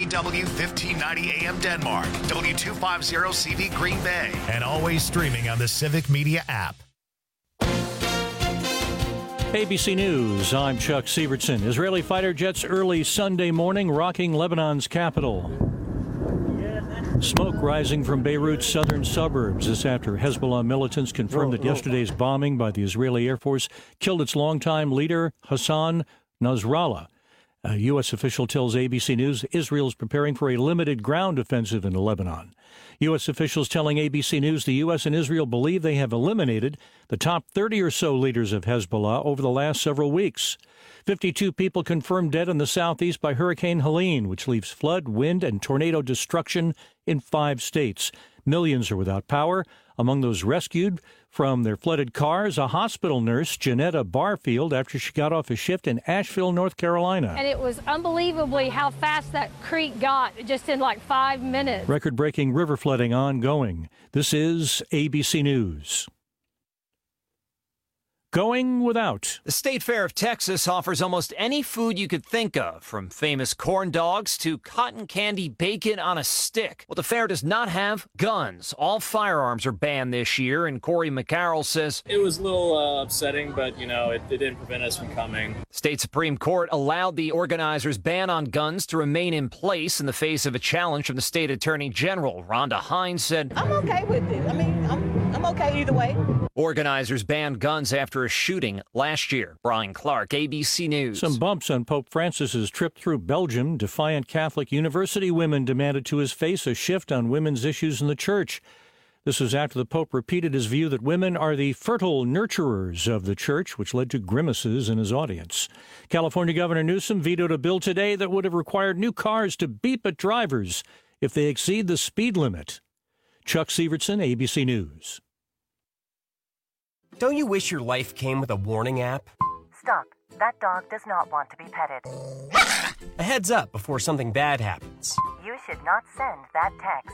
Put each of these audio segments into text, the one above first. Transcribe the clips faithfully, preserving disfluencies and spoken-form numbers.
W fifteen ninety A M Denmark, W two fifty C V Green Bay, and always streaming on the Civic Media app. A B C News, I'm Chuck Sievertson. Israeli fighter jets early Sunday morning rocking Lebanon's capital. Smoke rising from Beirut's southern suburbs. This after Hezbollah militants confirmed that yesterday's bombing by the Israeli Air Force killed its longtime leader, Hassan Nasrallah. A U S official tells A B C News Israel is preparing for a limited ground offensive in Lebanon. U S officials telling A B C News the U S and Israel believe they have eliminated the top thirty or so leaders of Hezbollah over the last several weeks. fifty-two people confirmed dead in the southeast by Hurricane Helene, which leaves flood, wind, and tornado destruction in five states. Millions are without power. Among those rescued from their flooded cars, a hospital nurse, Janetta Barfield, after she got off a shift in Asheville, North Carolina. And it was unbelievably how fast that creek got, just in like five minutes. Record-breaking river flooding ongoing. This is A B C News. Going without. The State Fair of Texas offers almost any food you could think of, from famous corn dogs to cotton candy bacon on a stick. What the fair does not have, guns. All firearms are banned this year, and Corey McCarroll says it was a little uh, upsetting, but, you know, it, it didn't prevent us from coming. State Supreme Court allowed the organizers' ban on guns to remain in place in the face of a challenge from the state attorney general. Rhonda Hines said, I'm okay with it. I mean, I'm, I'm okay either way. Organizers banned guns after a shooting last year. Brian Clark, A B C News. Some bumps on Pope Francis's trip through Belgium. Defiant Catholic University women demanded to his face a shift on women's issues in the church. This was after the Pope repeated his view that women are the fertile nurturers of the church, which led to grimaces in his audience. California Governor Newsom vetoed a bill today that would have required new cars to beep at drivers if they exceed the speed limit. Chuck Sievertson, A B C News. Don't you wish your life came with a warning app? Stop. That dog does not want to be petted. A heads up before something bad happens. You should not send that text.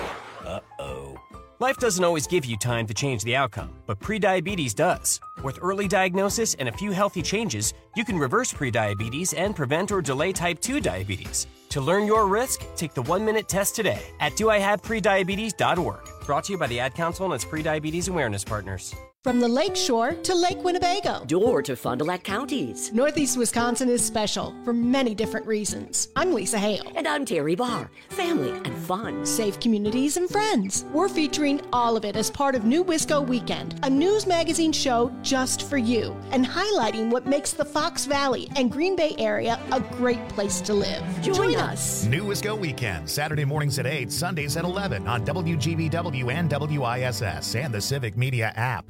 Uh-oh. Life doesn't always give you time to change the outcome, but prediabetes does. With early diagnosis and a few healthy changes, you can reverse prediabetes and prevent or delay type two diabetes. To learn your risk, take the one-minute test today at do I have prediabetes dot org. Brought to you by the Ad Council and its prediabetes awareness partners. From the Lake Shore to Lake Winnebago. Door to Fond du Lac counties. Northeast Wisconsin is special for many different reasons. I'm Lisa Hale. And I'm Terry Barr. Family and fun. Safe communities and friends. We're featuring all of it as part of New Wisco Weekend, a news magazine show just for you, and highlighting what makes the Fox Valley and Green Bay area a great place to live. Join, Join us. us. New Wisco Weekend, Saturday mornings at eight, Sundays at eleven on W G B W and W I S S and the Civic Media app.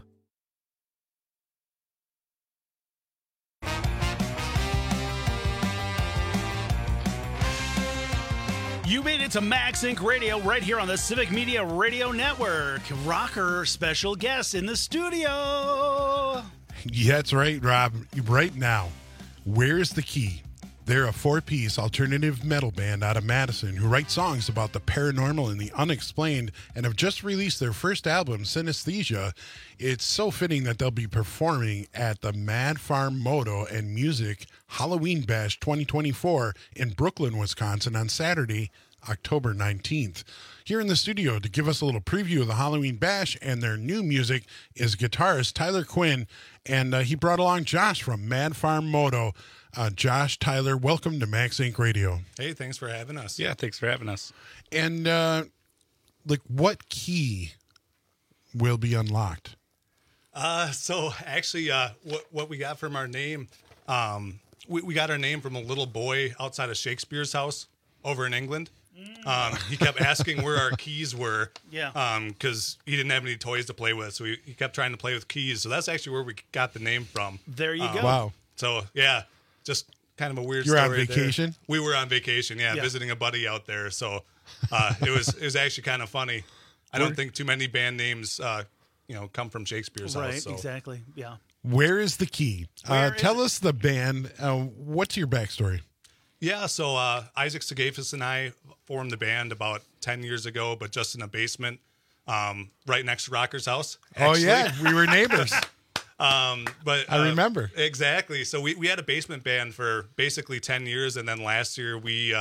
You made it to Max Inc Radio right here on the Civic Media Radio Network. Rocker special guest in the studio. Yeah, that's right, Rob. Right now, Where's the Key? They're a four-piece alternative metal band out of Madison who write songs about the paranormal and the unexplained and have just released their first album, Synesthesia. It's so fitting that they'll be performing at the Mad Farm Moto and Music Halloween Bash twenty twenty-four in Brooklyn, Wisconsin on Saturday, October nineteenth. Here in the studio to give us a little preview of the Halloween Bash and their new music is guitarist Tyler Quinn, and uh, he brought along Josh from Mad Farm Moto. Uh, Josh, Tyler, welcome to Max Inc Radio. Hey, thanks for having us. Yeah, thanks for having us. And, uh, like, what key will be unlocked? Uh, so, actually, uh, what, what we got from our name, um, we, we got our name from a little boy outside of Shakespeare's house over in England. Um, he kept asking where our keys were. Yeah. Um, because he didn't have any toys to play with, so he, he kept trying to play with keys. So that's actually where we got the name from. There you um, go. Wow. So, yeah. Just kind of a weird You're story. on vacation? There. We were on vacation, yeah, Yeah. visiting a buddy out there. So uh, it was it was actually kind of funny. I don't think too many band names, uh, you know, come from Shakespeare's Right, house. So. exactly. Yeah. Where is the Key? Uh, Where is tell it? us the band. Uh, what's your backstory? Yeah, so uh, Isaac Sagafis and I formed the band about ten years ago, but just in a basement um, right next to Rocker's house. Oh, Actually. yeah. We were neighbors. Um, but I uh, remember. Exactly. So we, we had a basement band for basically ten years. And then last year we uh,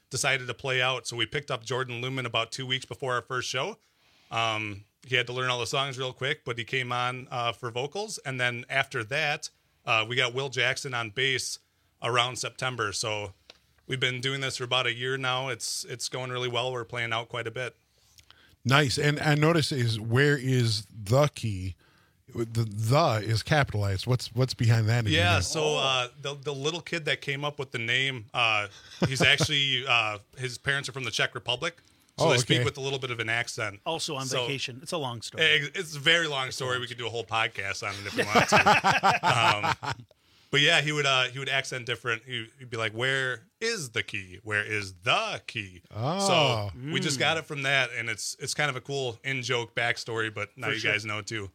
decided to play out. So we picked up Jordan Lumen about two weeks before our first show. Um, he had to learn all the songs real quick, but he came on uh, for vocals. And then after that, uh, we got Will Jackson on bass around September. So we've been doing this for about a year now. It's it's going really well. We're playing out quite a bit. Nice. And I notice is where is the key? The the is capitalized. What's what's behind that? Yeah, Again? so uh, the the little kid that came up with the name, uh, he's actually uh, his parents are from the Czech Republic, so Oh, they okay. speak with a little bit of an accent. Also on So- vacation. It's a long story. It- It's a very long story. We could do a whole podcast on it if we want to. um, but yeah, he would uh, he would accent different. He- He'd be like, "Where is the key? Where is the key?" Oh. So we Mm. just got it from that, and it's it's kind of a cool in joke backstory. But now For you sure. guys know too.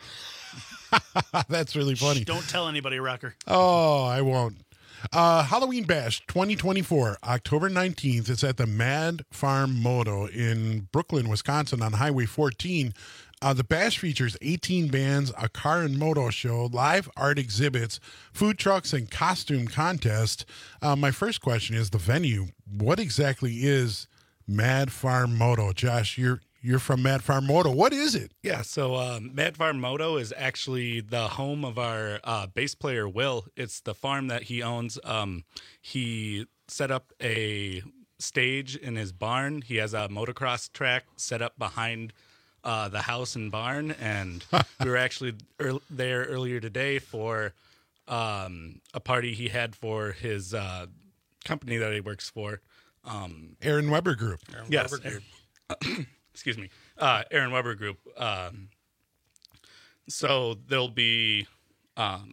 That's really funny. Don't tell anybody, Rocker. Oh, I won't. Uh, Halloween Bash twenty twenty-four, October nineteenth. It's at the Mad Farm Moto in Brooklyn, Wisconsin on Highway fourteen. Uh, the Bash features eighteen bands, a car and moto show, live art exhibits, food trucks, and costume contest. Uh, my first question is the venue. What exactly is Mad Farm Moto? Josh, you're you're from Mad Farm Moto. What is it? Yeah, so um, Mad Farm Moto is actually the home of our uh, bass player, Will. It's the farm that he owns. Um, he set up a stage in his barn. He has a motocross track set up behind uh, the house and barn. And we were actually ear- there earlier today for um, a party he had for his uh, company that he works for. Um, Aaron Weber Group. Aaron yes. Weber Group. Excuse me, uh, Aaron Weber Group. Um, so there'll be um,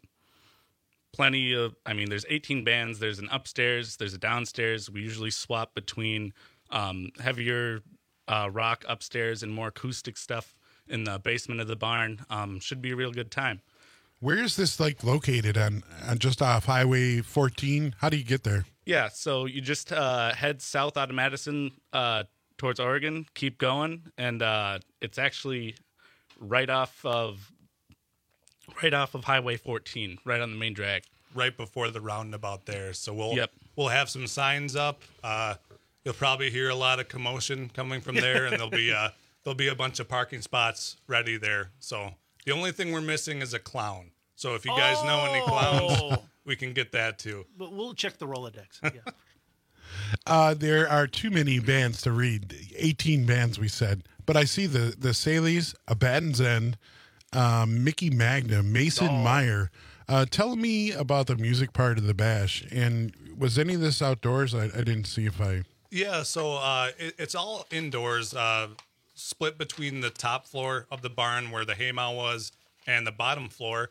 plenty of, I mean, there's eighteen bands. There's an upstairs, there's a downstairs. We usually swap between um, heavier uh, rock upstairs and more acoustic stuff in the basement of the barn. Um, should be a real good time. Where is this like located on, on just off Highway fourteen? How do you get there? Yeah, so you just uh, head south out of Madison uh, towards Oregon, keep going, and uh, it's actually right off of right off of Highway fourteen, right on the main drag, right before the roundabout there. So we'll Yep. we'll have some signs up. Uh, you'll probably hear a lot of commotion coming from there, and there'll be uh, there'll be a bunch of parking spots ready there. So the only thing we're missing is a clown. So if you guys know any clowns, Oh. we can get that too. But we'll check the Rolodex. Yeah. Uh, there are too many bands to read. eighteen bands, we said. But I see the the Saleys, Abaddon's End, um, Mickey Magna, Mason Oh. Meyer. Uh, tell me about the music part of the bash. And was any of this outdoors? I, I didn't see if I. Yeah, so uh, it, it's all indoors, uh, split between the top floor of the barn where the haymow was and the bottom floor.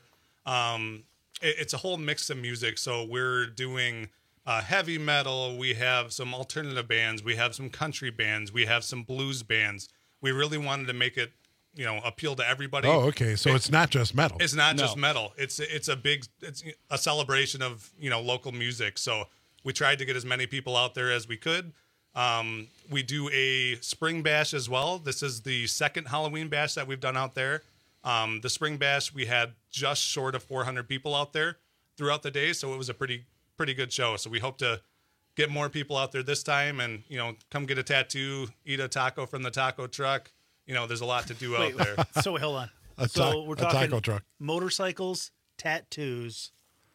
Um, it, it's a whole mix of music. So we're doing uh, heavy metal. We have some alternative bands. We have some country bands. We have some blues bands. We really wanted to make it, you know, appeal to everybody. Oh, okay. So It- it's not just metal. It's not No. just metal. It's it's a big it's a celebration of, you know, local music. So we tried to get as many people out there as we could. Um, we do a spring bash as well. This is the second Halloween bash that we've done out there. Um, the spring bash, we had just short of four hundred people out there throughout the day, so it was a pretty pretty good show. So we hope to get more people out there this time, and you know, come get a tattoo, eat a taco from the taco truck. You know, there's a lot to do Wait, out there. so hold on. A so ta- we're a talking taco truck. motorcycles, tattoos,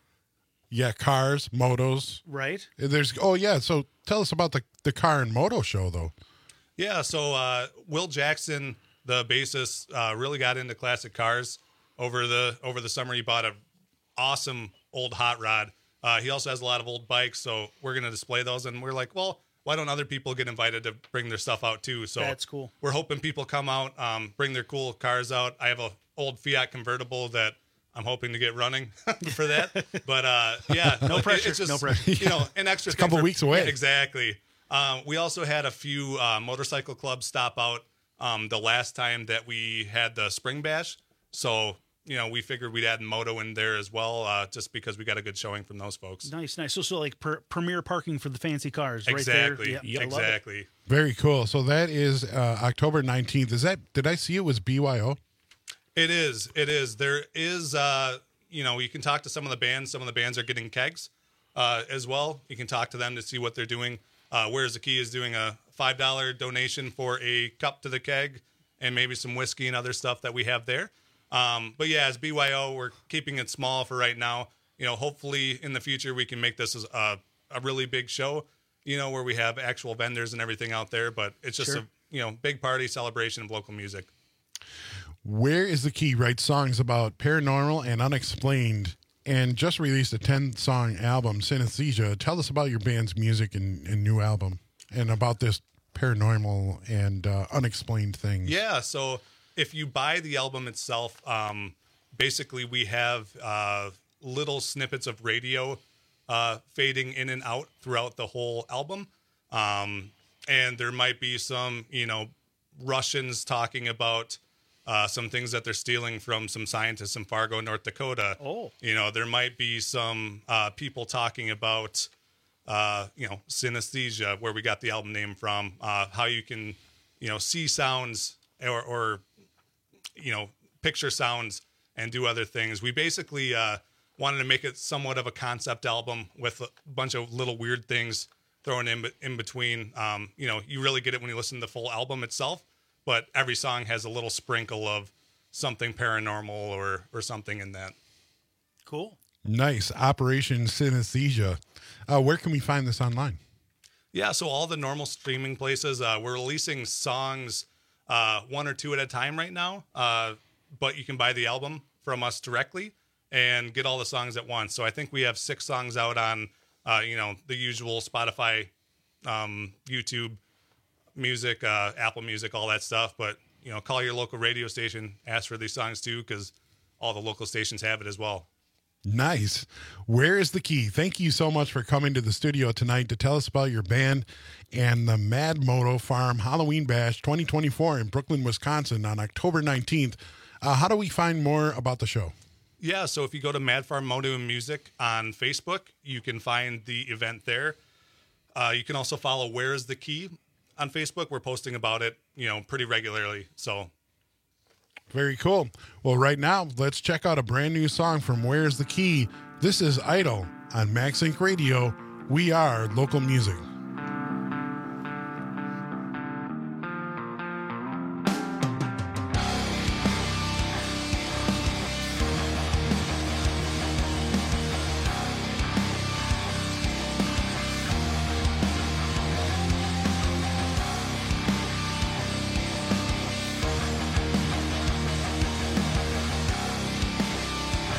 Yeah, cars, motos. right? There's oh yeah. So tell us about the the car and moto show though. Yeah, so uh, Will Jackson, the bassist, uh, really got into classic cars over the over the summer. He bought a awesome old hot rod. Uh, he also has a lot of old bikes, so we're going to display those. And we're like, well, why don't other people get invited to bring their stuff out too? So That's cool. We're hoping people come out, um, bring their cool cars out. I have a old Fiat convertible that I'm hoping to get running for that. But uh, yeah, No like, pressure, It's just, no pressure. You know, an extra It's a thing couple for- weeks away. Yeah, exactly. Um, we also had a few uh, motorcycle clubs stop out um, the last time that we had the spring bash. So, you know, we figured we'd add moto in there as well, uh, just because we got a good showing from those folks. Nice, nice. So, so like per, premier parking for the fancy cars, Exactly. right there. Yeah, I love it. Exactly. Very cool. So that is uh, October nineteenth. Is that? Did I see it was B Y O? It is. It is. There is, uh, you know, you can talk to some of the bands. Some of the bands are getting kegs uh, as well. You can talk to them to see what they're doing. Uh, Where's the Key is doing a five dollar donation for a cup to the keg and maybe some whiskey and other stuff that we have there. Um, but yeah, as B Y O, we're keeping it small for right now. You know, hopefully in the future we can make this as a, a really big show, you know, where we have actual vendors and everything out there. But it's just Sure. a, you know, big party celebration of local music. Where is the Key writes songs about paranormal and unexplained, and just released a ten-song album, Synesthesia. Tell us about your band's music and, and new album, and about this paranormal and uh, unexplained things. Yeah, so if you buy the album itself, um, basically we have uh, little snippets of radio uh, fading in and out throughout the whole album. Um, and there might be some, you know, Russians talking about uh, some things that they're stealing from some scientists in Fargo, North Dakota. Oh. You know, there might be some uh, people talking about, uh, you know, synesthesia, where we got the album name from, uh, how you can, you know, see sounds or, or, you know, picture sounds and do other things. We basically uh, wanted to make it somewhat of a concept album with a bunch of little weird things thrown in in between. Um, you know, you really get it when you listen to the full album itself, but every song has a little sprinkle of something paranormal or or something in that. Cool. Nice. Operation Synesthesia. Uh, where can we find this online? Yeah, so all the normal streaming places. Uh, we're releasing songs uh, one or two at a time right now, uh, but you can buy the album from us directly and get all the songs at once. So I think we have six songs out on, uh, you know, the usual Spotify, um, YouTube Music, uh, Apple Music, all that stuff. But, you know, call your local radio station, ask for these songs too, because all the local stations have it as well. Nice. Where is the Key? Thank you so much for coming to the studio tonight to tell us about your band and the Mad Moto Farm Halloween Bash twenty twenty-four in Brooklyn, Wisconsin on October nineteenth. Uh, how do we find more about the show? Yeah, so if you go to Mad Farm Moto and Music on Facebook, you can find the event there. Uh, you can also follow Where's the Key on Facebook. We're posting about it, you know, pretty regularly. So very cool. Well, right now, let's check out a brand new song from Where's the Key. This is Idol on MaxInc Radio. We are local music.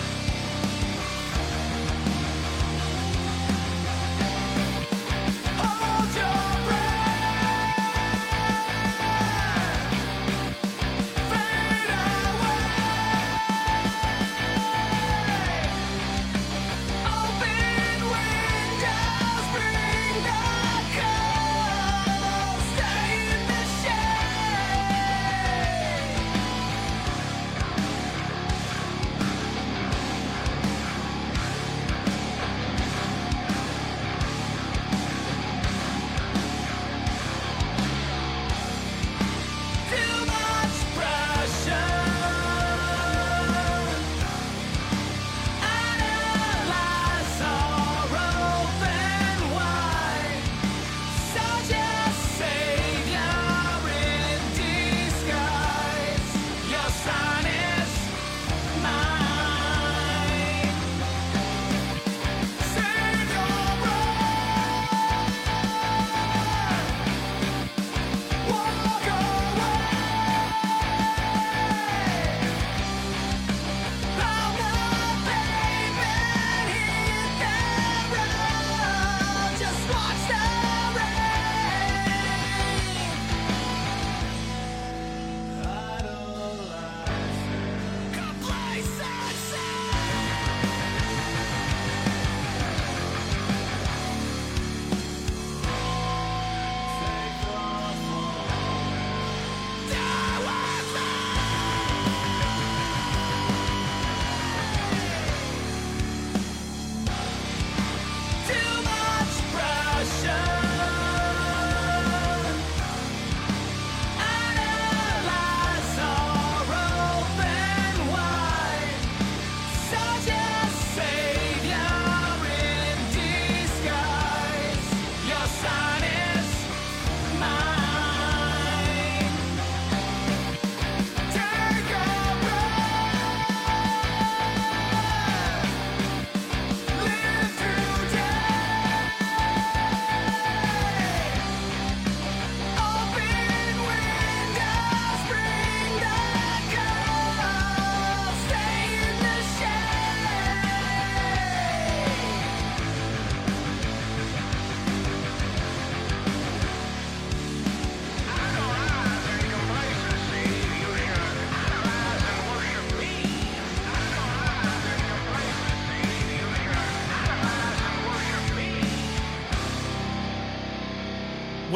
Oh!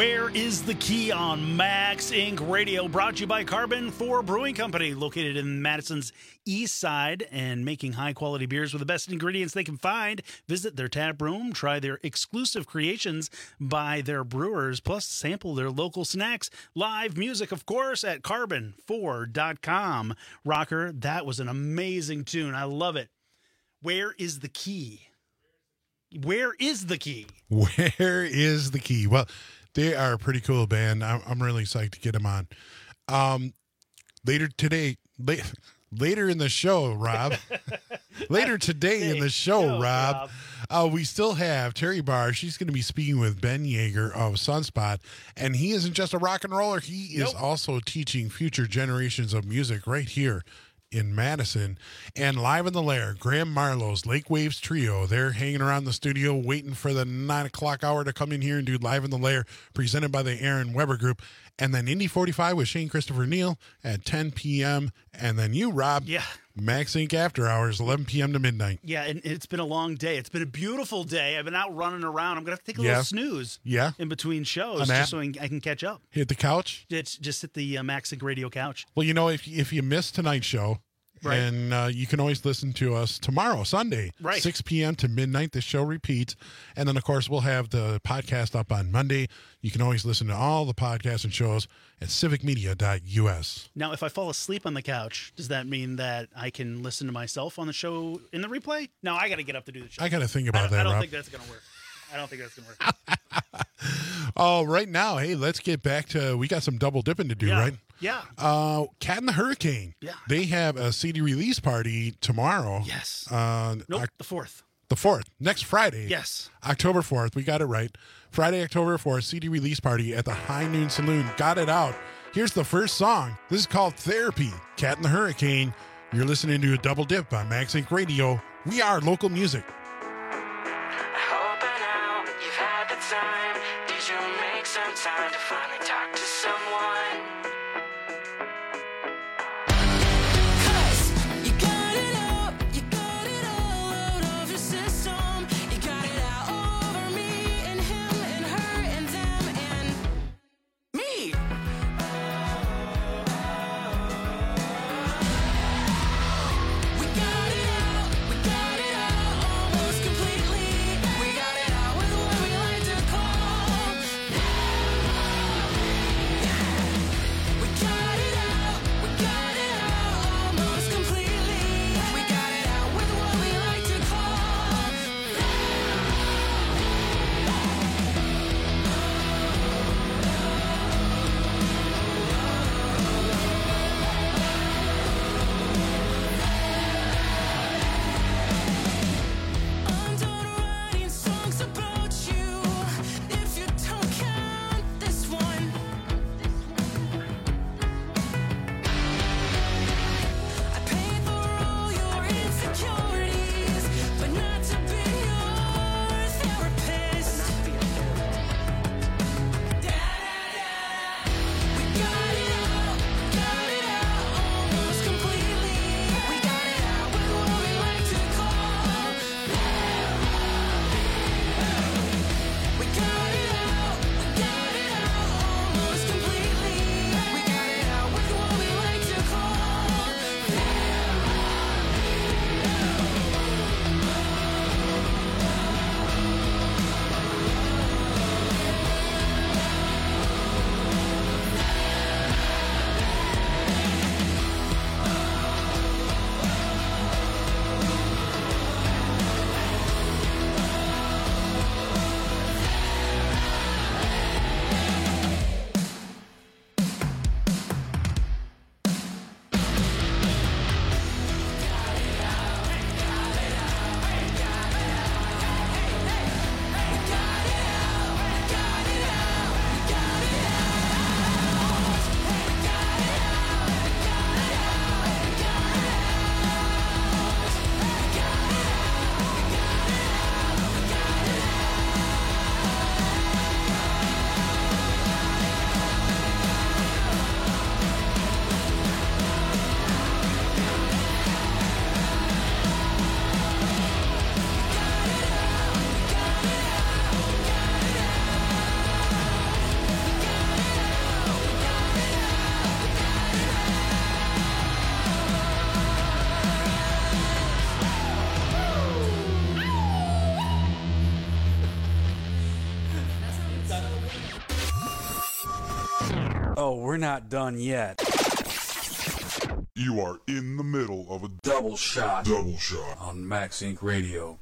Where is the Key on Max Incorporated. Radio, brought to you by Carbon four Brewing Company, located in Madison's east side and making high-quality beers with the best ingredients they can find. Visit their tap room, try their exclusive creations by their brewers, plus sample their local snacks. Live music, of course, at carbon four dot com. Rocker, that was an amazing tune. I love it. Where is the Key? Where is the Key? Where is the Key? Well, they are a pretty cool band. I'm, I'm really psyched to get them on. Um, later today, late, later in the show, Rob. later today in the show, show Rob, Rob. Uh, we still have Terry Barr. She's going to be speaking with Ben Yeager of Sunspot, and he isn't just a rock and roller. He nope. is also teaching future generations of music right here in Madison. And live in the lair, Graham Marlowe's Lake Waves Trio. They're hanging around the studio waiting for the nine o'clock hour to come in here and do Live in the Lair, presented by the Aaron Weber Group. And then Indy forty-five with Shane Christopher Neal at ten p.m. And then you, Rob. Yeah. Max Inc After Hours, eleven p.m. to midnight. Yeah, and it's been a long day. It's been a beautiful day. I've been out running around. I'm going to have to take a yeah. little snooze yeah. in between shows just so I can catch up. Hit the couch? It's just hit the uh, Max Inc Radio couch. Well, you know, if, if you missed tonight's show, right. and uh, you can always listen to us tomorrow, Sunday, right. six p.m. to midnight. The show repeats. And then, of course, we'll have the podcast up on Monday. You can always listen to all the podcasts and shows at civic media dot u s. Now, if I fall asleep on the couch, does that mean that I can listen to myself on the show in the replay? No, I got to get up to do the show. I got to think about I that, I don't Rob. think that's going to work. I don't think that's going to work. Oh, right now, hey, let's get back to, we got some double dipping to do, yeah. right? Yeah. Uh, Cat and the Hurricane. Yeah. They have a C D release party tomorrow. Yes. Uh, nope, the fourth. The fourth. Next Friday. Yes. October fourth. We got it right. Friday, October fourth, C D release party at the High Noon Saloon. Got it out. Here's the first song. This is called Therapy, Cat and the Hurricane. You're listening to a double dip on Max Inc Radio. We are local music. Time to finally talk to someone. Cause you got it out, you got it all out of your system. You got it out over me and him and her and them and me. We got it out, we got it out almost completely. We got it out with what we like to call Oh, we're not done yet. You are in the middle of a Double shot. double shot. On Max Inc Radio.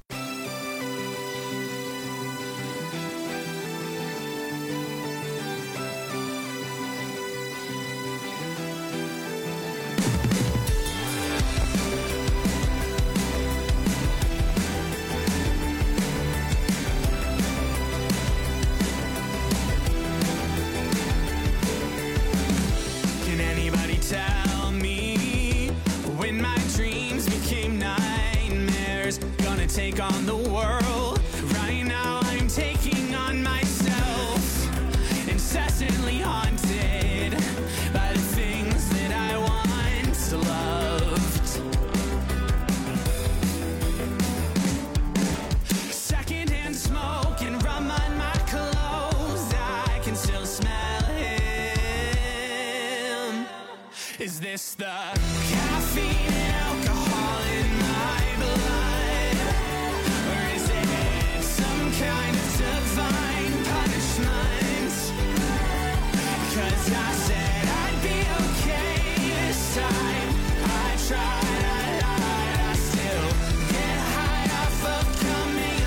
Can anybody tell me when my dreams became nightmares? Gonna take on the world. Right now I'm taking on myself. Incessantly haunted by the things that I once loved. Secondhand smoke and rum on my clothes. I can still smell him. Is this the caffeine and alcohol in my blood? Or is it some kind of divine punishment? 'Cause I said I'd be okay this time. I tried, I lied, I still get high off of coming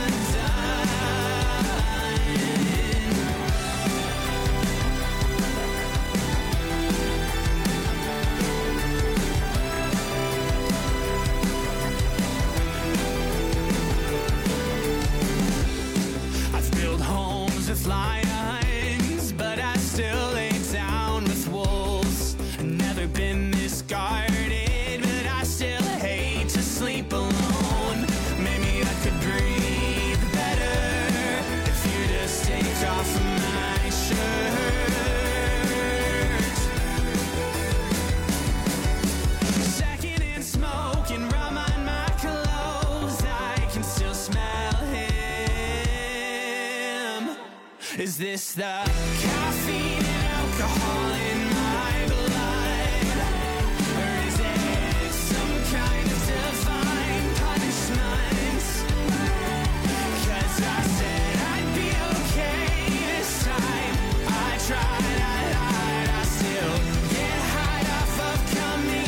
I've built homes with lions, but I still lay down with wolves. Never been this guarded, but I still hate to sleep alone. Maybe I could breathe better if you just take off my shirt. Secondhand smoke and rum on my clothes. I can still smell him. Is this the caffeine and alcohol in my blood? Or is it some kind of divine punishment? 'Cause I said I'd be okay this time. I tried, I lied, I still get high off of coming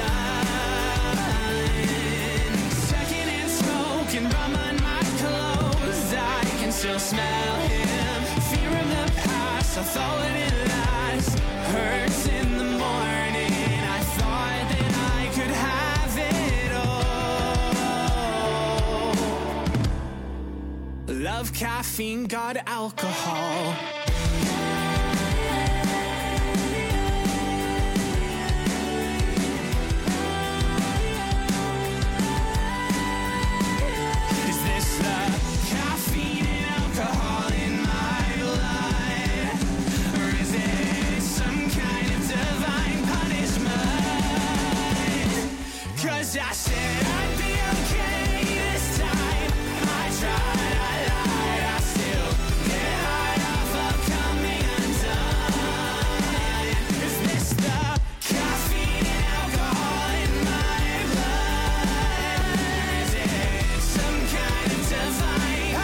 undone. Secondhand smoke and rum on my clothes. I can still smell him. Fear of the past, I thought it last. Hurts in the morning. I thought that I could have it all. Love caffeine, got alcohol. Is this the caffeine and alcohol in my blood? Or is it some kind of divine punishment? 'Cause I said I'd be okay this time. I tried, I lied, I still get high off of coming undone. Is this the caffeine and alcohol in my blood? Is it some kind of divine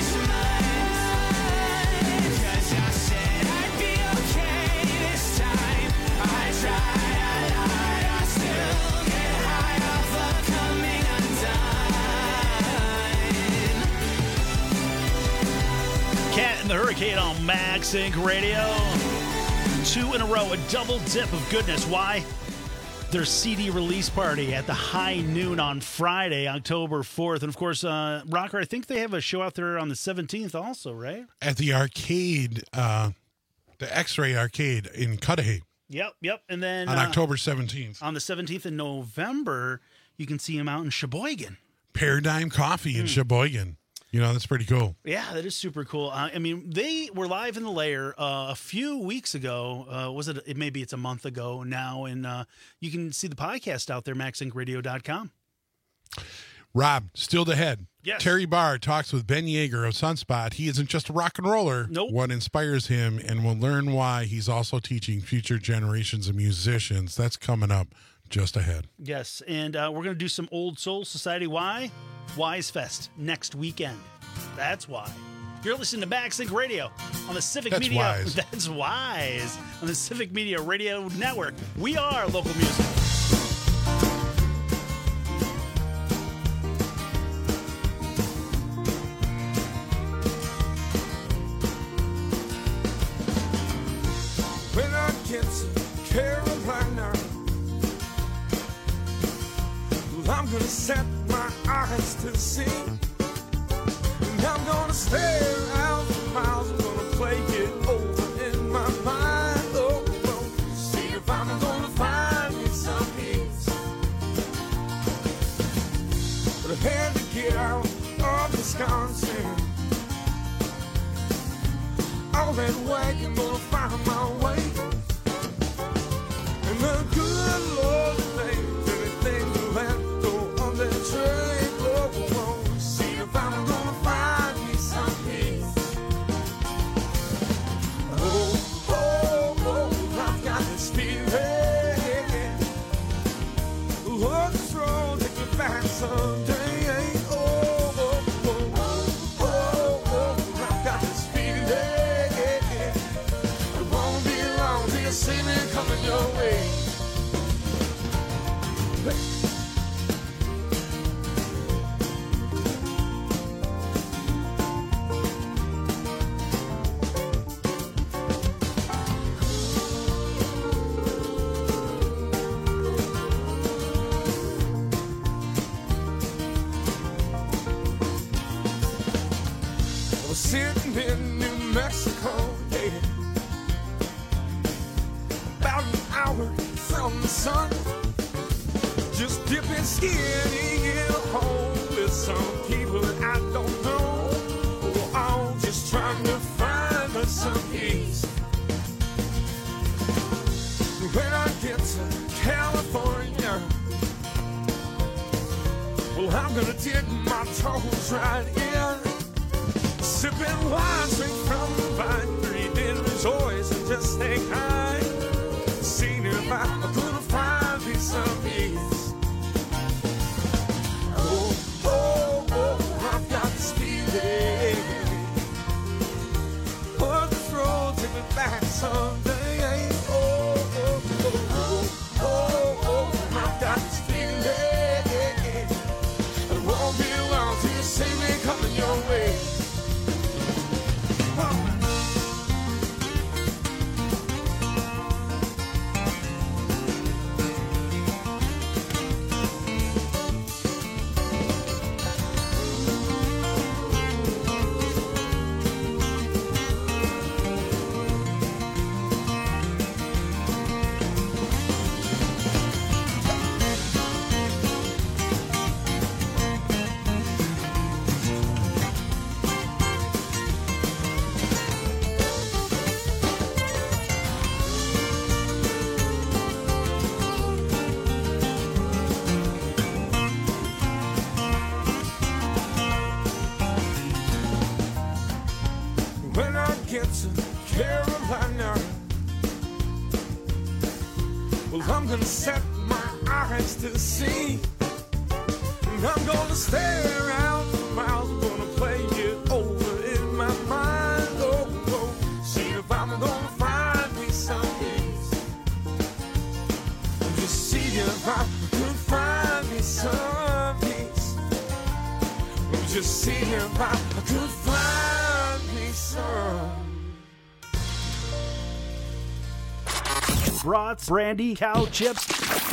punishment? 'Cause I said I'd be okay this time. I tried, I lied, I still get high off of coming undone. Cat and the Hurricane on Max Inc Radio. Two in a row, a double dip of goodness. Why? Their C D release party at the High Noon on Friday, October fourth. And of course, uh, Rocker, I think they have a show out there on the seventeenth also, right? At the arcade, uh, the X-Ray Arcade in Cudahy Yep, yep. And then on uh, October seventeenth. on the seventeenth of November, you can see him out in Sheboygan. Paradigm Coffee in Sheboygan. You know, that's pretty cool. Yeah, that is super cool. Uh, I mean, they were live in the lair uh, a few weeks ago. Uh, was it? it? Maybe it's a month ago now. And uh, you can see the podcast out there, max inc radio dot com. Rob, still the head. Yes. Terry Barr talks with Ben Yeager of Sunspot. He isn't just a rock and roller. Nope. What inspires him, and we'll learn why he's also teaching future generations of musicians. That's coming up just ahead. Yes, and uh, we're going to do some Old Soul Society. Why? Wise Fest next weekend. That's why. You're listening to MagSync Radio on the Civic That's Media. wise. That's wise. On the Civic Media Radio Network. We are local music. When I get to Carolina, well, I'm gonna set my eyes to see. And I'm gonna stare out for miles. I'm gonna play it over in my mind. Oh, oh, see if I'm gonna find me some peace. But I had to get out of Wisconsin. All that wagon gonna find my way. And the good Lord knows anything will have to go on that train. Oh, oh, oh, see if I'm gonna find me some peace. Oh, oh, oh, I've got this feeling. Look, this road, take me back someday. Oh, oh, oh, oh, oh, oh, I've got this feeling. See me coming your way. I was sitting in New Mexico, yeah. About an hour from the sun, just dipping skinny in a hole with some people that I don't know. Oh, I'm just trying to find us some peace. When I get to California, well, I'm gonna dig my toes right in, sipping wine straight from the vine, breathing joys and just stay high. Seeing if I'm gonna find me some peace. Oh, oh, oh, I've got this feeling. But this road take me back someday. Oh, oh, oh, oh, oh, oh, I've got this feeling. It won't be long till you see me coming your way. When I get to Carolina, well, I'm gonna set my eyes to see. And I'm gonna stare out for miles. I'm gonna play it over in my mind. Oh, oh, see if I'm gonna find me some peace. Just see if I can find me some peace. Just see if I could find me some. Brats, brandy, cow chips,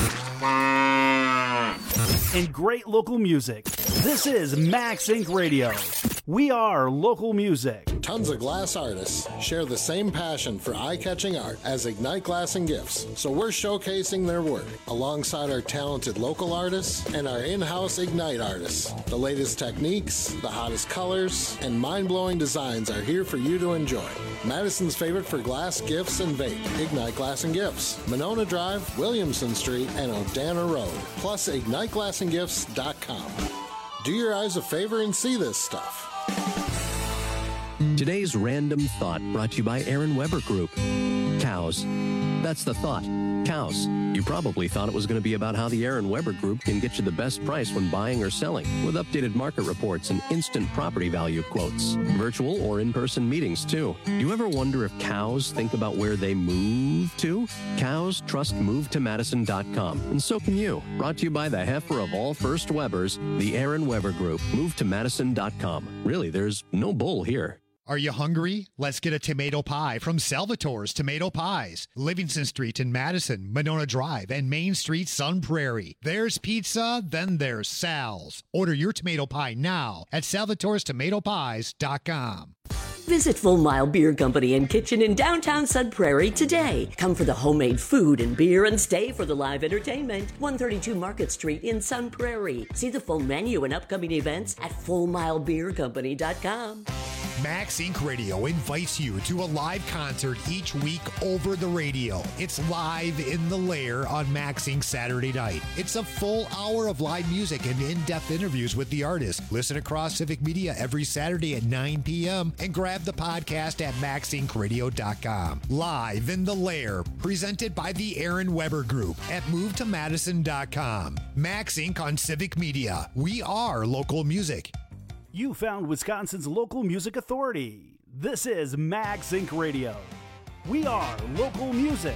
and great local music. This is MagSync Radio. We are local music. Tons of glass artists share the same passion for eye-catching art as Ignite Glass and Gifts, so we're showcasing their work alongside our talented local artists and our in-house Ignite artists. The latest techniques, the hottest colors, and mind-blowing designs are here for you to enjoy. Madison's favorite for glass, gifts, and vape, Ignite Glass and Gifts, Monona Drive, Williamson Street, and Odana Road, plus ignite glass and gifts dot com. Do your eyes a favor and see this stuff. Today's Random Thought brought to you by Aaron Weber Group. Cows. That's the thought. Cows. You probably thought it was going to be about how the Aaron Weber Group can get you the best price when buying or selling, with updated market reports and instant property value quotes. Virtual or in-person meetings, too. Do you ever wonder if cows think about where they move to? Cows trust move to madison dot com, and so can you. Brought to you by the heifer of all first Webers, the Aaron Weber Group. move to madison dot com. Really, there's no bull here. Are you hungry? Let's get a tomato pie from Salvatore's Tomato Pies. Livingston Street in Madison, Monona Drive, and Main Street, Sun Prairie. There's pizza, then there's Sal's. Order your tomato pie now at salvatores tomato pies dot com. Visit Full Mile Beer Company and Kitchen in downtown Sun Prairie today. Come for the homemade food and beer and stay for the live entertainment. one thirty-two Market Street in Sun Prairie. See the full menu and upcoming events at full mile beer company dot com. Max Inc Radio invites you to a live concert each week over the radio. It's Live in the Lair on Max Inc Saturday night. It's a full hour of live music and in-depth interviews with the artist. Listen across Civic Media every Saturday at nine p.m. and grab the podcast at max inc radio dot com. Live in the Lair, presented by the Aaron Weber Group at move to madison dot com. Max Inc on Civic Media. We are local music. You found Wisconsin's local music authority. This is Max Inc Radio. We are local music.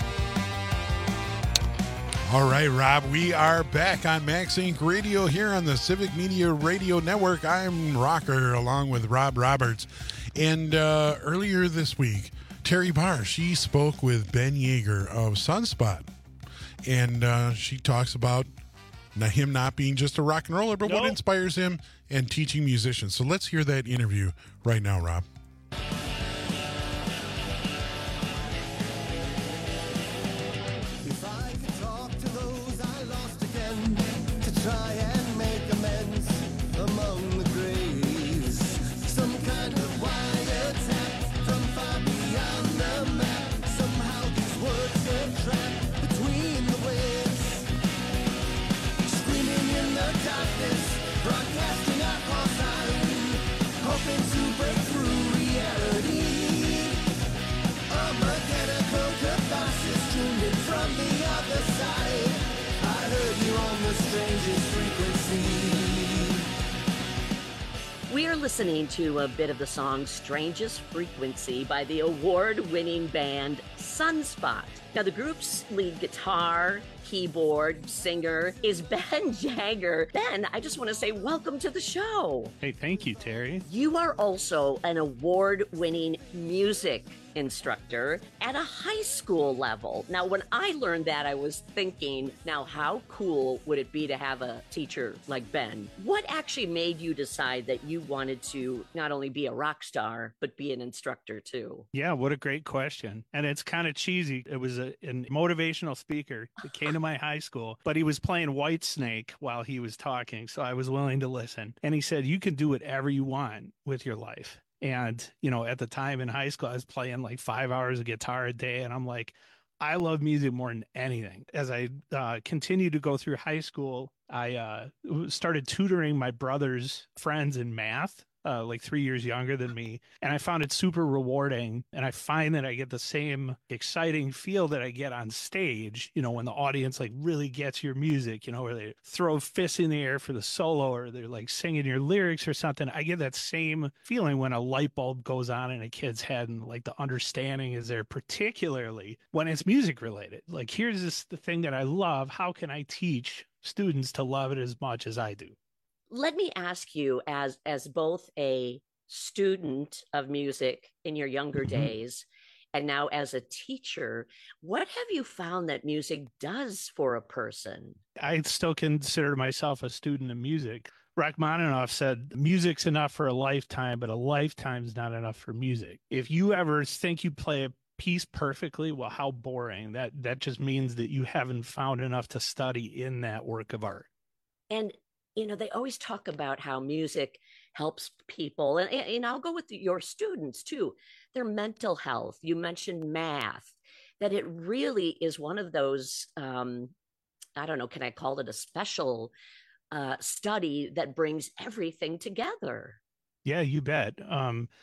All right, Rob, we are back on Max Inc Radio here on the Civic Media Radio Network. I'm Rocker along with Rob Roberts. And uh, earlier this week, Terry Barr, she spoke with Ben Yeager of Sunspot. And uh, she talks about not him not being just a rock and roller, but nope. what inspires him and teaching musicians. So let's hear that interview right now, Rob. If I could talk to those I lost again, to try and make amends among the graves, some kind of wiretap from far beyond the map. Somehow these words get trapped between the waves, screaming in the darkness, broadcasting our call sign, hoping to break through reality. A mechanical catharsis tuned in from the other side. I heard you on the strangest frequency. We are listening to a bit of the song Strangest Frequency by the award-winning band Sunspot. Now, the group's lead guitar, keyboard, singer is Ben Jagger. Ben, I just want to say welcome to the show. Hey, thank you, Terry. You are also an award-winning music instructor at a high school level. Now, when I learned that, I was thinking, now how cool would it be to have a teacher like Ben? What actually made you decide that you wanted to not only be a rock star, but be an instructor too? Yeah, what a great question. And it's kind of cheesy. It was a, a motivational speaker that came to my high school, but he was playing Whitesnake while he was talking, so I was willing to listen. And he said, you can do whatever you want with your life. And, you know, at the time in high school, I was playing like five hours of guitar a day. And I'm like, I love music more than anything. As I uh, continued to go through high school, I uh, started tutoring my brother's friends in math. Uh, like three years younger than me. And I found it super rewarding. And I find that I get the same exciting feel that I get on stage, you know, when the audience like really gets your music, you know, where they throw fists in the air for the solo or they're like singing your lyrics or something. I get that same feeling when a light bulb goes on in a kid's head and like the understanding is there, particularly when it's music related. Like, here's this the thing that I love. How can I teach students to love it as much as I do? Let me ask you, as as both a student of music in your younger mm-hmm. days and now as a teacher, what have you found that music does for a person? I still consider myself a student of music. Rachmaninoff said, music's enough for a lifetime, but a lifetime's not enough for music. If you ever think you play a piece perfectly, well, how boring. That that just means that you haven't found enough to study in that work of art. And you know, they always talk about how music helps people. And, and I'll go with your students, too. Their mental health. You mentioned math, that it really is one of those, um, I don't know, can I call it a special uh, study that brings everything together? Yeah, you bet. Um,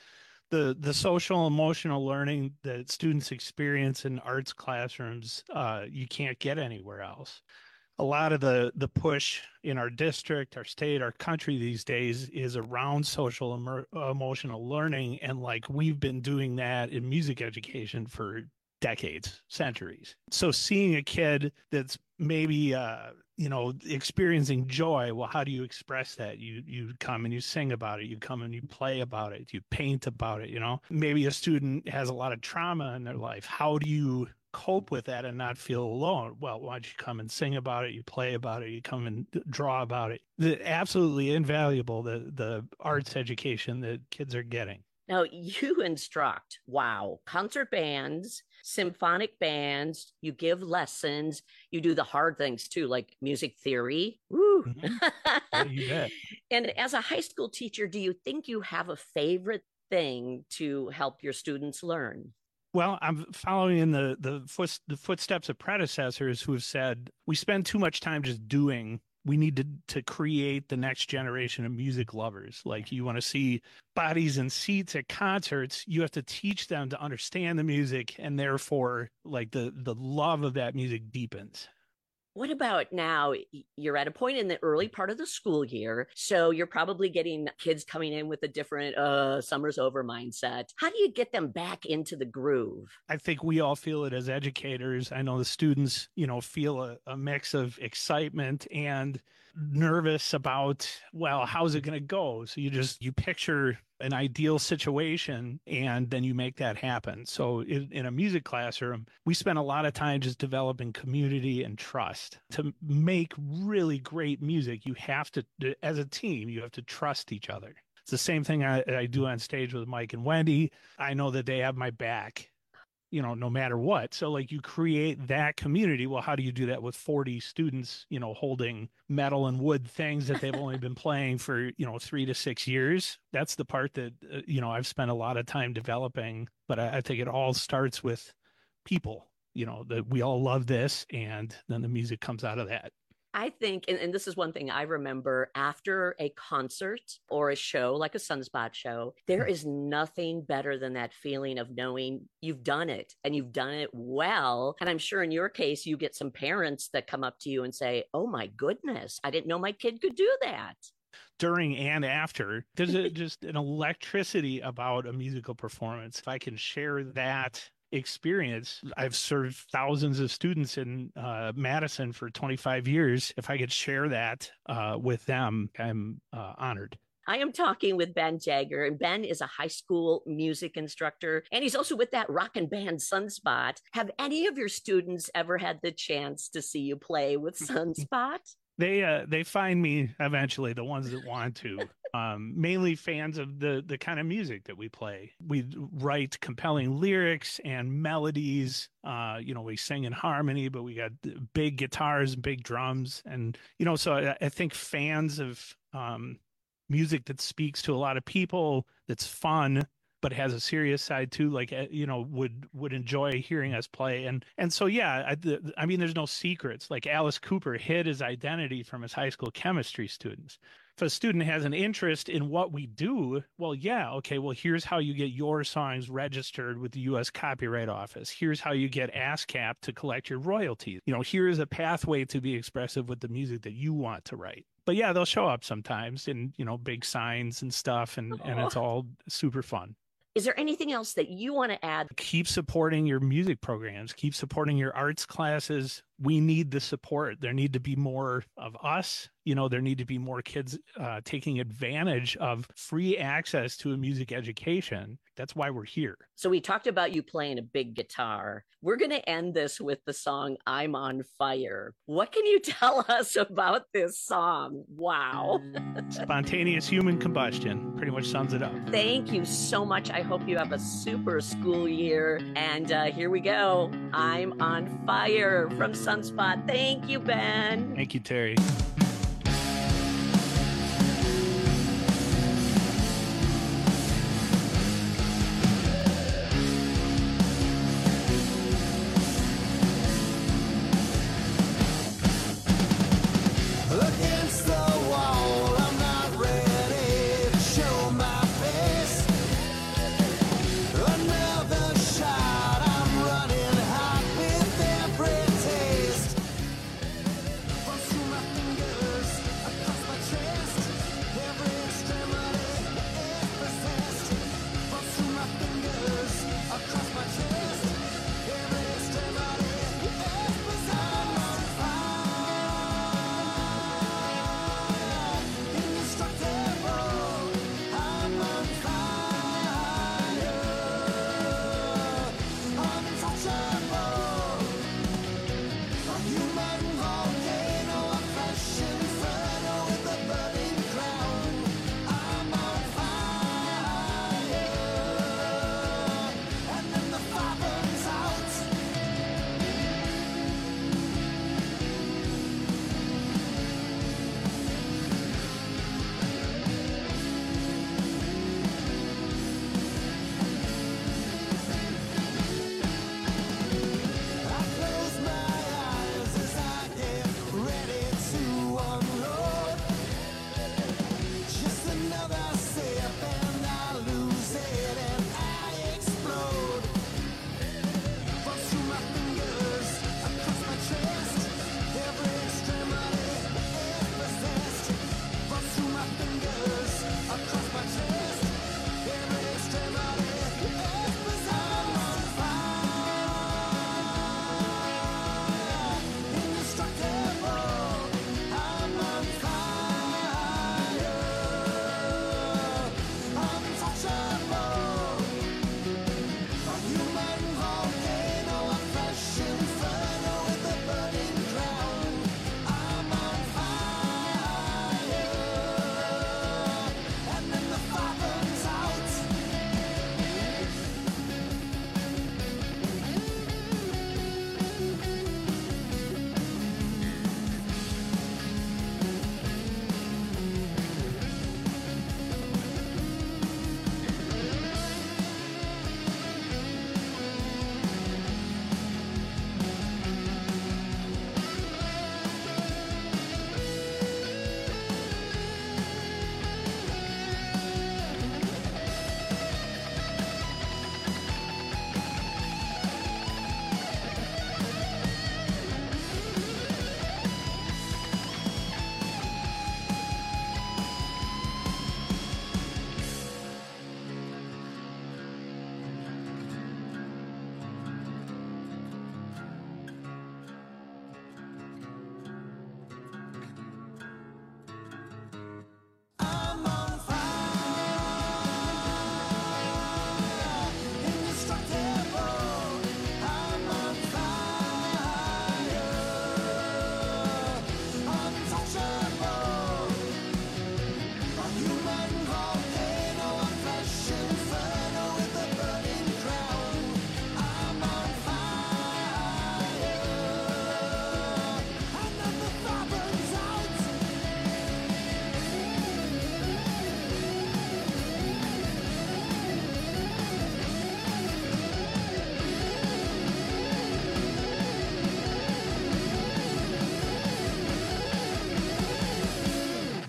the the social emotional learning that students experience in arts classrooms, uh, you can't get anywhere else. A lot of the the push in our district, our state, our country these days is around social emer- emotional learning, and like we've been doing that in music education for decades, centuries. So seeing a kid that's maybe uh you know experiencing joy, well, how do you express that? You you come and you sing about it, you come and you play about it, you paint about it. You know, maybe a student has a lot of trauma in their life. How do you cope with that and not feel alone? Well, why don't you come and sing about it, you play about it, you come and draw about it. The absolutely invaluable the the arts education that kids are getting. Now, you instruct, wow, concert bands, symphonic bands, you give lessons, you do the hard things too, like music theory. Woo. Mm-hmm. Yeah, you bet. And as a high school teacher, do you think you have a favorite thing to help your students learn? Well, I'm following in the the, foot, the footsteps of predecessors who have said we spend too much time just doing. We need to to create the next generation of music lovers. Like, you want to see bodies and seats at concerts, you have to teach them to understand the music, and therefore, like, the the love of that music deepens. What about now? You're at a point in the early part of the school year, so you're probably getting kids coming in with a different uh, summer's over mindset. How do you get them back into the groove? I think we all feel it as educators. I know the students, you know, feel a, a mix of excitement and nervous about, well, how's it going to go? So you just, you picture an ideal situation and then you make that happen. So in, in a music classroom, we spend a lot of time just developing community and trust. To make really great music, you have to, as a team, you have to trust each other. It's the same thing I, I do on stage with Mike and Wendy. I know that they have my back, you know, no matter what. So like, you create that community. Well, how do you do that with forty students, you know, holding metal and wood things that they've only been playing for, you know, three to six years? That's the part that, uh, you know, I've spent a lot of time developing, but I, I think it all starts with people, you know, that we all love this, and then the music comes out of that. I think, and, and this is one thing I remember, after a concert or a show like a Sunspot show, there is nothing better than that feeling of knowing you've done it and you've done it well. And I'm sure in your case, you get some parents that come up to you and say, oh my goodness, I didn't know my kid could do that. During and after, there's a, just an electricity about a musical performance. If I can share that experience, I've served thousands of students in uh, Madison for twenty-five years. If I could share that uh, with them, I'm uh, honored. I am talking with Ben Jagger, and Ben is a high school music instructor, and he's also with that rockin' band Sunspot. Have any of your students ever had the chance to see you play with Sunspot? They uh, they find me eventually, the ones that want to. Um, mainly fans of the the kind of music that we play. We write compelling lyrics and melodies. Uh, you know, we sing in harmony, but we got big guitars and big drums. And, you know, so I, I think fans of um, music that speaks to a lot of people, that's fun, but has a serious side too, like, you know, would would enjoy hearing us play. And and so, yeah, I, the, I mean, there's no secrets. Like, Alice Cooper hid his identity from his high school chemistry students. If a student has an interest in what we do, well, yeah, okay, well, here's how you get your songs registered with the U S Copyright Office. Here's how you get ASCAP to collect your royalties. You know, here's a pathway to be expressive with the music that you want to write. But yeah, they'll show up sometimes in, you know, big signs and stuff, and, and it's all super fun. Is there anything else that you want to add? Keep supporting your music programs. Keep supporting your arts classes. We need the support. There need to be more of us. You know, there need to be more kids uh, taking advantage of free access to a music education. That's why we're here. So we talked about you playing a big guitar. We're going to end this with the song I'm on Fire. What can you tell us about this song? Wow. Spontaneous human combustion pretty much sums it up. Thank you so much. I hope you have a super school year. And uh, here we go. I'm on Fire from Sunspot. Thank you, Ben. Thank you, Terry.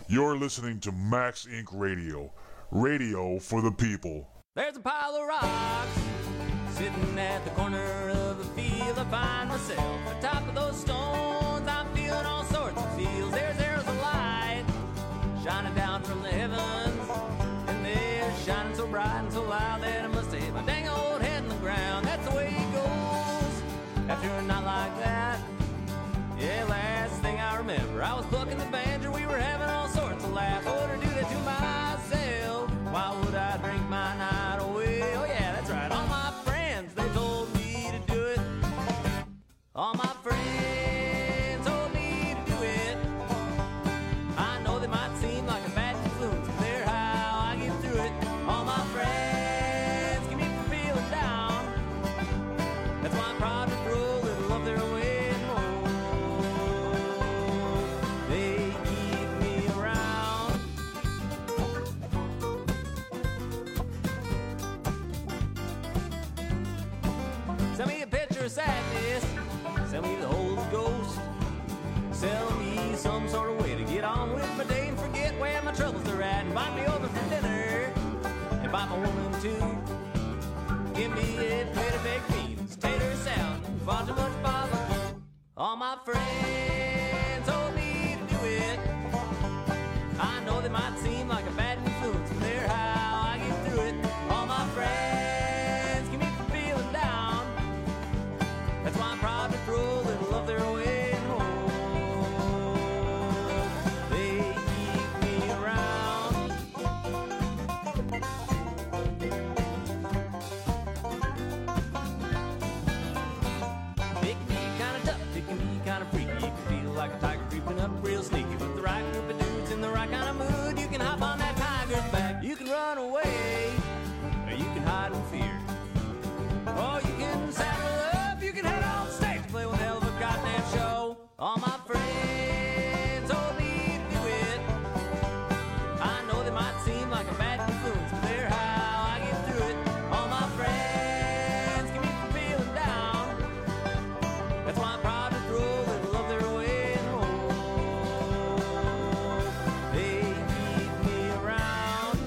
You're listening to Max Incorporated. Radio. Radio for the people. There's a pile of rocks sitting at the corner of a field. I find myself atop of those stones. I'm feeling all sorts of feels. There's arrows of light shining down from the heavens, and they're shining so bright and so loud that I must hit my dang old head in the ground. That's the way it goes after a night like that. Yeah, last thing I remember, I was plucking the banjo. We were having all sorts of laughs. I would do that to myself. Why would I drink my night away? Oh yeah, that's right. All my friends, they told me to do it. All my friends told me to do it. I know they might seem like a bad influence, but they're how I get through it. All my friends keep me from feeling down. That's why I'm proud to throw a little of their way. Sell me a picture of sadness, sell me the Holy Ghost, sell me some sort of way to get on with my day and forget where my troubles are at. Invite me over for dinner, invite my woman too. Give me a plate of baked beans, tater salad, and far too much barbecue. All my friends told me to do it. I know they might seem like a bad influence, but they're how I get through it. All my friends keep me from feeling down. That's why I'm proud to throw a little of their way home. They keep me around. It can be kind of tough, it can be kind of freaky. You can feel like a tiger creeping up real sneaky. With the right group of dudes in the right kind of mood, you can hop on that tiger's back. You can run away, or you can hide in fear. Or you can saddle up, you can head on stage to play with hell of a goddamn show. All my friends told me to do it. I know they might seem like a bad influence, but they're how I get through it. All my friends keep me from feeling down. That's why I'm proud to throw a little of their way home. They keep me around.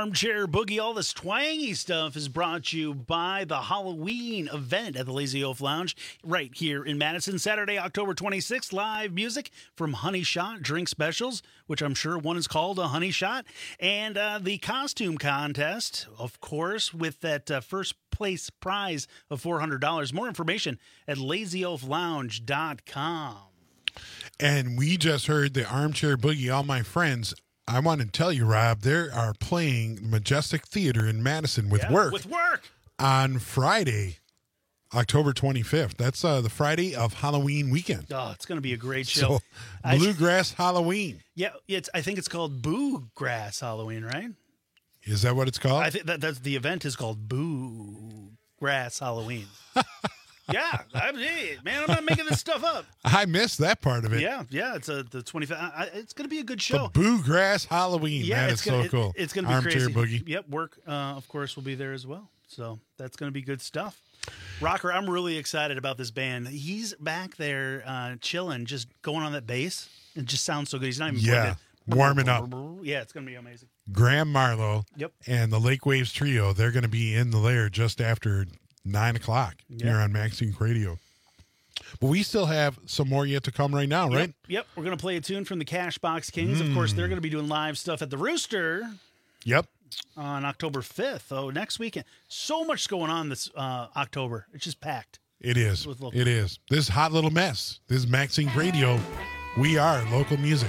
Armchair Boogie, all this twangy stuff is brought to you by the Halloween event at the Lazy Oaf Lounge right here in Madison. Saturday, October twenty-sixth, live music from Honey Shot drink specials, which I'm sure one is called a Honey Shot, and uh, the costume contest, of course, with that uh, first place prize of four hundred dollars. More information at lazy oaf lounge dot com. And we just heard the Armchair Boogie, all my friends. I want to tell you, Rob, they are playing Majestic Theater in Madison with Yeah, work. With work. On Friday, October twenty-fifth. That's uh, the Friday of Halloween weekend. Oh, it's going to be a great show. So, Bluegrass Halloween. Yeah, it's. I think it's called Boo Grass Halloween, right? Is that what it's called? I think that that's the event is called Boo Grass Halloween. Yeah, I'm, hey, man, I'm not making this stuff up. I missed that part of it. Yeah, yeah, it's a the twenty-fifth. I, it's going to be a good show. The Bluegrass Halloween. Yeah, that it's is gonna, so cool. It, it's going to be Armchair crazy. Boogie. Yep, work, uh, of course, will be there as well. So that's going to be good stuff. Rocker, I'm really excited about this band. He's back there uh, chilling, just going on that bass. It just sounds so good. He's not even Yeah, playing warming up. Yeah, it's going to be amazing. Graham Marlowe Yep. and the Lake Waves Trio, they're going to be in the lair just after nine o'clock Yeah. here on Max Inc Radio. But we still have some more yet to come right now, right? Yep, yep. We're going to play a tune from the Cashbox Kings. Of course, they're going to be doing live stuff at the Rooster. Yep. On October fifth. Oh, next weekend. So much going on this uh, October. It's just packed. It is. With local- It is. This is Hot Little Mess. This is Max Inc Radio. We are local music.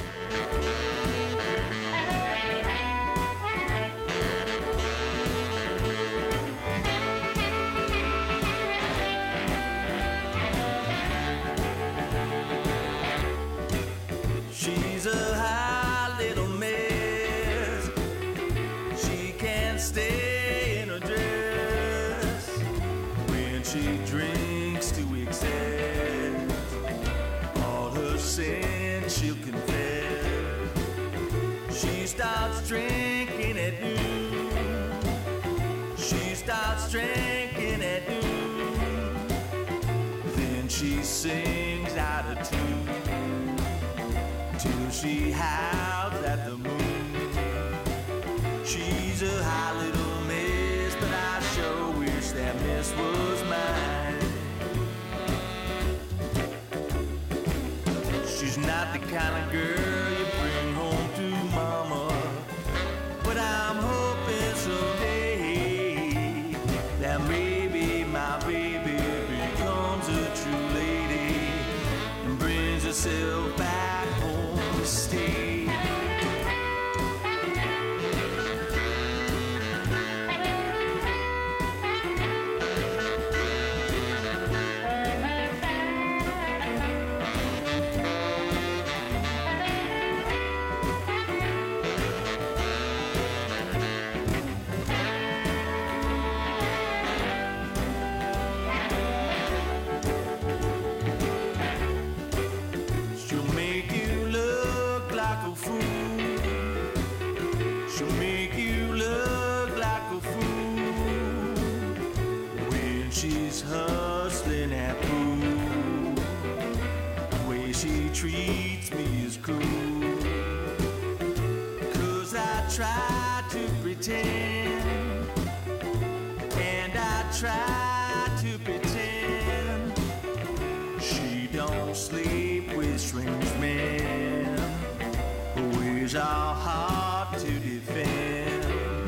She's a high little mess. She can't stay in her dress. When she drinks to excess, all her sins she'll confess. She starts drinking at noon. She starts drinking at noon. Then she sings out of tune till she howls at the moon. She's a high little miss, but I sure wish that miss was mine. She's not the kind of girl you bring home to mama, but I'm hoping someday that maybe my baby becomes a true lady and brings herself back home to stay. She'll make you look like a fool. She'll make you look like a fool when she's hustling at pool. The way she treats me is cruel. 'Cause I try to pretend, and I try to pretend she don't sleep with strange men. Her ways are hard to defend.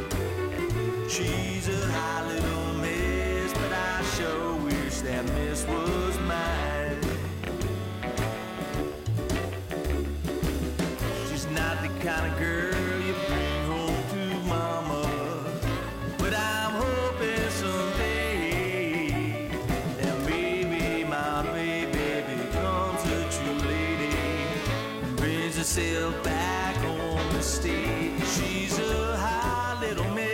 She's a high little miss, but I sure wish that miss was mine. She's not the kind of girl you bring home to mama, but I'm hoping someday that maybe my baby becomes a true lady and brings herself back home to stay. She's a high little miss.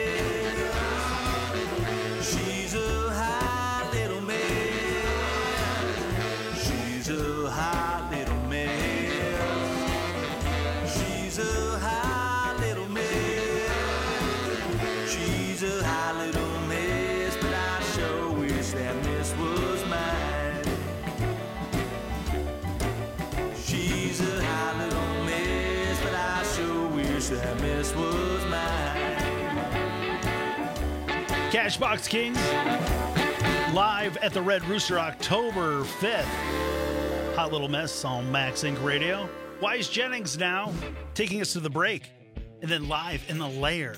She's a high little miss. She's a high little miss. She's a high little miss. She's a high little miss, but I sure wish that miss was mine. She's a high little miss, Cashbox Kings, live at the Red Rooster October fifth. Hot Little Mess on Max Incorporated. Radio. Wise Jennings now taking us to the break, and then live in the lair.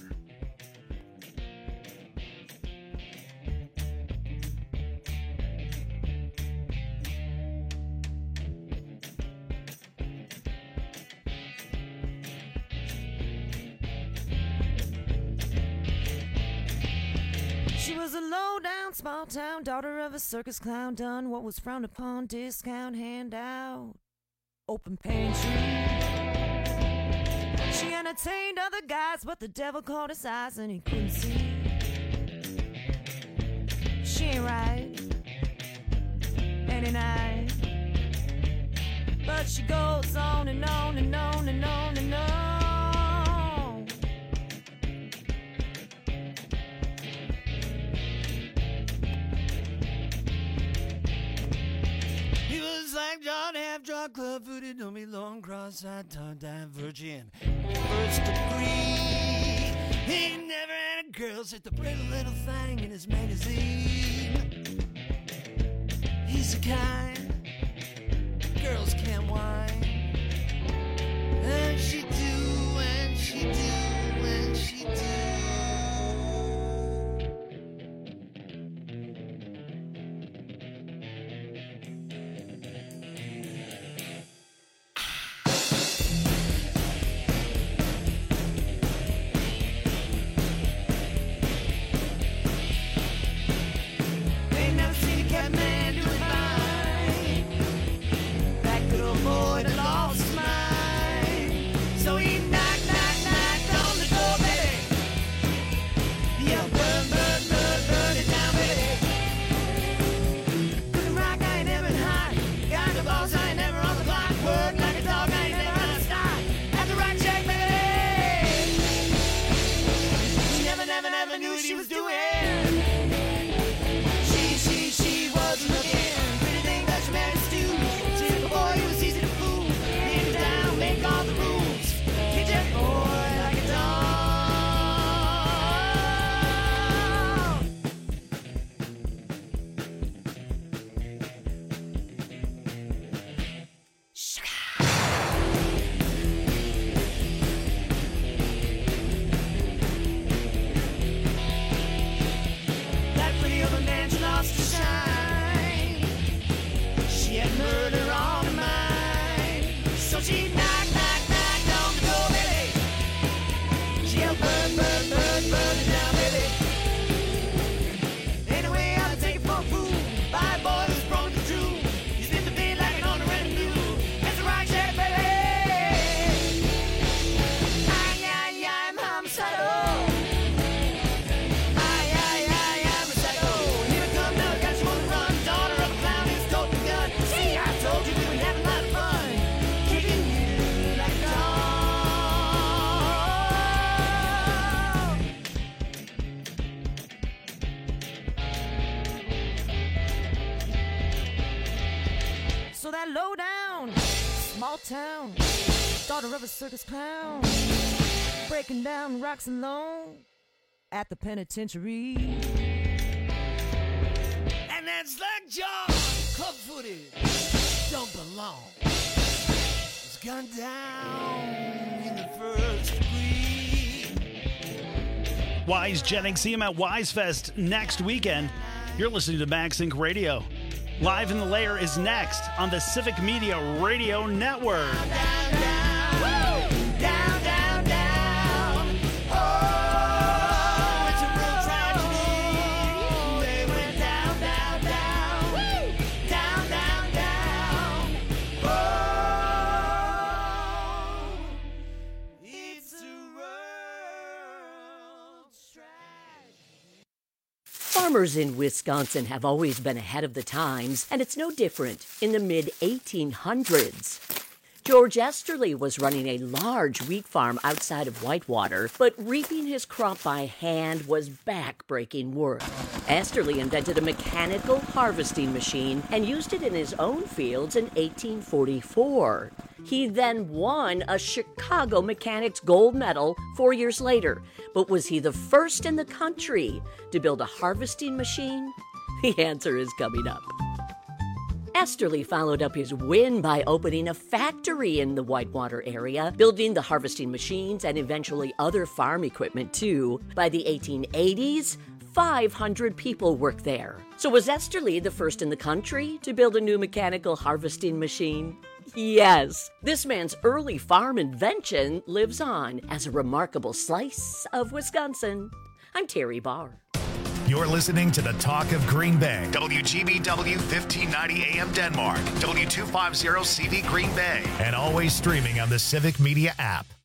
She was a low-down, small-town daughter of a circus clown, done what was frowned upon, discount handout, open pantry. She entertained other guys, but the devil caught his eyes and he couldn't see. She ain't right any night, but she goes on and on and on and on and on. He was like John half drunk, club footed, don't be long, cross-eyed, tongue divergent, first degree. He never had a girl, sit the pretty little thing in his magazine. He's the kind girls can't whine, and she do, and she do, and she do. Town, daughter of a circus clown, breaking down rocks alone at the penitentiary. And that's like John, club-footed, don't belong. It's gone down in the first degree. Wise Jennings, see him at Wise Fest next weekend. You're listening to Max Inc Radio. Live in the Lair is next on the Civic Media Radio Network. Down, down, down, down, down. Oh, it's a real tragedy. They went down, down, down. Down, down, down. Oh, it's a world tragedy. Farmers in Wisconsin have always been ahead of the times, and it's no different in the mid eighteen hundreds. George Esterly was running a large wheat farm outside of Whitewater, but reaping his crop by hand was back-breaking work. Esterly invented a mechanical harvesting machine and used it in his own fields in eighteen forty-four. He then won a Chicago Mechanics gold medal four years later. But was he the first in the country to build a harvesting machine? The answer is coming up. Esterly followed up his win by opening a factory in the Whitewater area, building the harvesting machines and eventually other farm equipment too. By the eighteen eighties, five hundred people worked there. So was Esterly the first in the country to build a new mechanical harvesting machine? Yes. This man's early farm invention lives on as a remarkable slice of Wisconsin. I'm Terry Barr. You're listening to the Talk of Green Bay. W G B W fifteen ninety A M Denmark. W two fifty C V Green Bay. And always streaming on the Civic Media app.